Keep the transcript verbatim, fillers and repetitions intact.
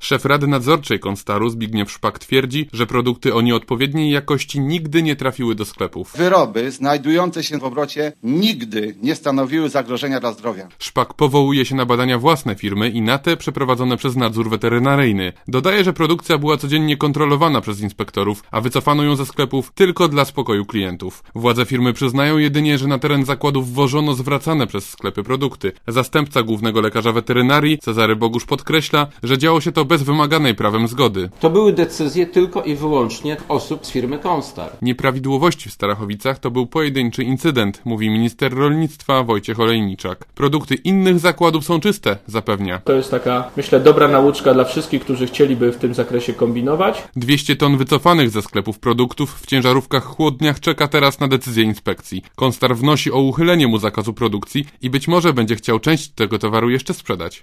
Szef Rady Nadzorczej Konstaru Zbigniew Szpak twierdzi, że produkty o nieodpowiedniej jakości nigdy nie trafiły do sklepów. Wyroby znajdujące się w obrocie nigdy nie stanowiły zagrożenia dla zdrowia. Szpak powołuje się na badania własne firmy i na te przeprowadzone przez nadzór weterynaryjny. Dodaje, że produkcja była codziennie kontrolowana przez inspektorów, a wycofano ją ze sklepów tylko dla spokoju klientów. Władze firmy przyznają jedynie, że na teren zakładów wwożono zwracane przez sklepy produkty. Zastępca głównego lekarza weterynarii Cezary Bogusz podkreśla, że działo się to bez wymaganej prawem zgody. To były decyzje tylko i wyłącznie osób z firmy Konstar. Nieprawidłowości w Starachowicach to był pojedynczy incydent, mówi minister rolnictwa Wojciech Olejniczak. Produkty innych zakładów są czyste, zapewnia. To jest taka, myślę, dobra nauczka dla wszystkich, którzy chcieliby w tym zakresie kombinować. dwieście ton wycofanych ze sklepów produktów w ciężarówkach chłodniach czeka teraz na decyzję inspekcji. Konstar wnosi o uchylenie mu zakazu produkcji i być może będzie chciał część tego towaru jeszcze sprzedać.